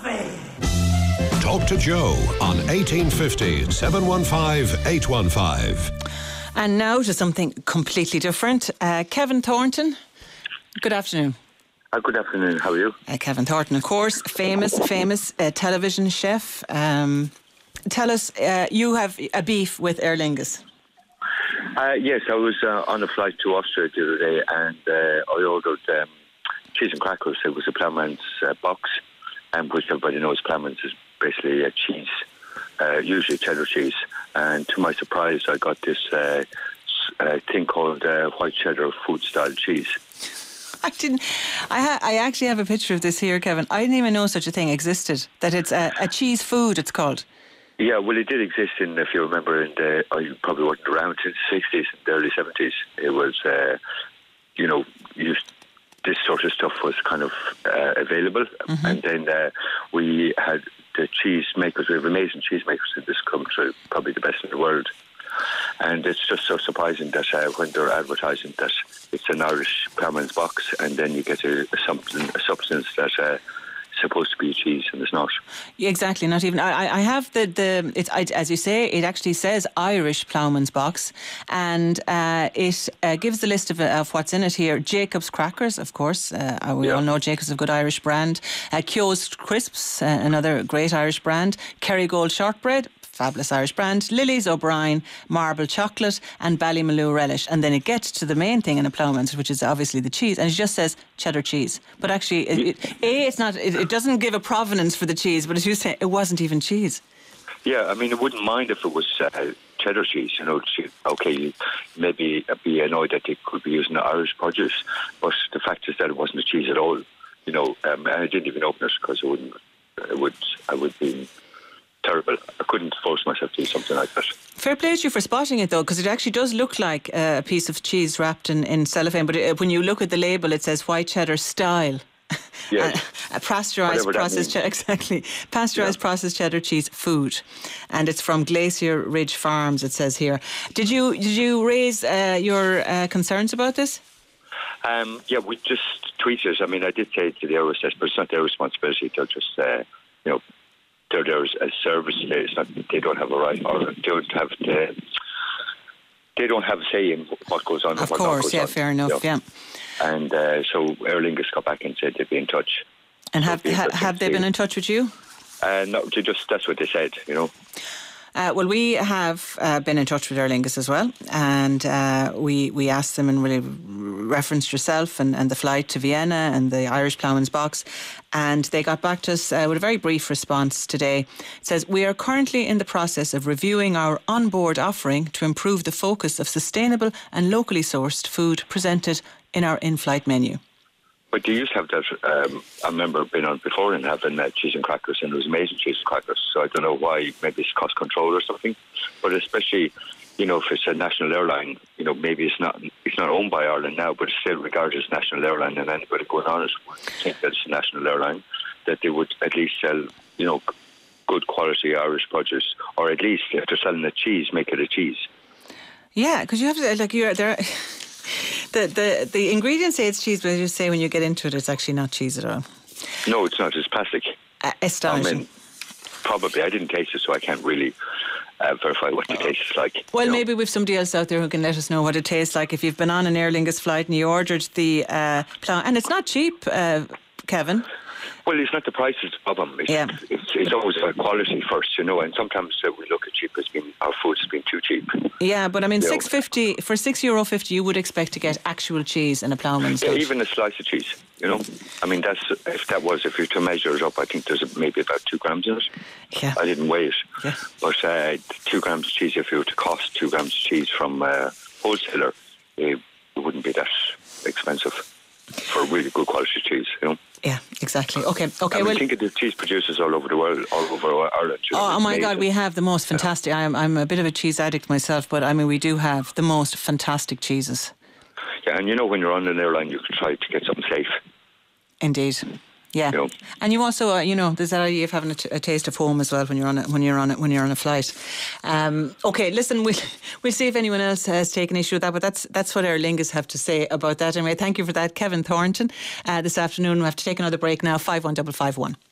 coffee. Talk to Joe on 1850 715 815. And now to something completely different. Kevin Thornton, good afternoon. Good afternoon, how are you? Kevin Thornton, of course, famous television chef. Tell us, you have a beef with Aer Lingus. Yes, I was on a flight to Austria the other day, and I ordered cheese and crackers. It was a Ploughman's box, which everybody knows Ploughman's is basically a cheese, usually cheddar cheese. And to my surprise, I got this thing called white cheddar food-style cheese. I actually have a picture of this here, Kevin. I didn't even know such a thing existed, that it's a cheese food, it's called. Yeah, well, it did exist if you remember, you probably weren't around in the 60s and the early 70s. It was, this sort of stuff was kind of available. Mm-hmm. And then we had the cheese makers. We have amazing cheese makers in this country, probably the best in the world. And it's just so surprising that when they're advertising that it's an Irish Ploughman's box, and then you get a substance that supposed to be a cheese, and it's not. Yeah, exactly, not even. I have as you say, it actually says Irish Ploughman's box, and it gives the list of what's in it here. Jacob's crackers, of course. We all know Jacob's is a good Irish brand. Keogh's crisps, another great Irish brand. Kerrygold shortbread, fabulous Irish brand. Lily's O'Brien marble chocolate, and Ballymaloe relish. And then it gets to the main thing in a Ploughman's, which is obviously the cheese, and it just says cheddar cheese. But actually, it's not. It doesn't give a provenance for the cheese. But as you say, it wasn't even cheese. Yeah, I mean, I wouldn't mind if it was cheddar cheese. Okay, maybe be annoyed that they could be using Irish produce, but the fact is that it wasn't a cheese at all. And I didn't even open it because I would be terrible. I couldn't force myself to do something like that. Fair play to you for spotting it, though, because it actually does look like a piece of cheese wrapped in cellophane. But when you look at the label, it says white cheddar style. Yes. Pasteurised processed cheddar, exactly. Pasteurised processed cheddar cheese food, and it's from Glacier Ridge Farms. It says here. Did you raise your concerns about this? Yeah, we just tweeted. I mean, I did say it to the Eurostars, but it's not their responsibility. They'll just they're there as service. It's not, they don't have a right, or they don't have a say in what goes on. Of course, yeah, fair enough, yeah. And so Aer Lingus got back and said they'd be in touch. And have they been in touch with you? No, that's what they said, Well, we have been in touch with Aer Lingus as well, and we asked them and really referenced yourself and the flight to Vienna and the Irish Ploughman's box, and they got back to us with a very brief response today. It says, we are currently in the process of reviewing our onboard offering to improve the focus of sustainable and locally sourced food presented in our in-flight menu. But they used to have that, I remember being on before and having cheese and crackers, and it was amazing cheese and crackers. So I don't know why, maybe it's cost control or something. But especially, if it's a national airline, maybe it's not owned by Ireland now, but it's still regarded as a national airline, and anybody going on it would think that it's a national airline, that they would at least sell, good quality Irish produce, or at least if they're selling a cheese, make it a cheese. Yeah, because you have to, there. The ingredients say it's cheese, but as you say, when you get into it, it's actually not cheese at all. No, it's not. It's plastic. Astonishing. I mean, probably. I didn't taste it, so I can't really verify what the taste is like. Well, maybe we've somebody else out there who can let us know what it tastes like. If you've been on an Aer Lingus flight and you ordered the plough, and it's not cheap, Kevin. Well, it's not the price is the problem. It's always about quality first, and sometimes we look at cheap as being, our food's been too cheap. Yeah, but I mean, €6.50 for €6.50, you would expect to get actual cheese in a Ploughman's. Yeah, even a slice of cheese. I mean, if you're to measure it up, I think there's maybe about 2 grams in it. Yeah. I didn't weigh it. Yeah. But 2 grams of cheese, if you were to cost 2 grams of cheese from a wholesaler, it wouldn't be that expensive for really good quality cheese, Yeah, exactly. Okay. Well, think of the cheese producers all over the world, all over Ireland. Oh my God, we have the most fantastic. I'm a bit of a cheese addict myself, but I mean, we do have the most fantastic cheeses. Yeah, and when you're on an airline, you can try to get something safe. Indeed. Yeah, and you also, there's that idea of having a taste of home as well when you're on a flight. Okay, listen, we'll see if anyone else has taken issue with that, but that's what Aer Lingus have to say about that. Anyway, thank you for that, Kevin Thornton. This afternoon we have to take another break now. 51551.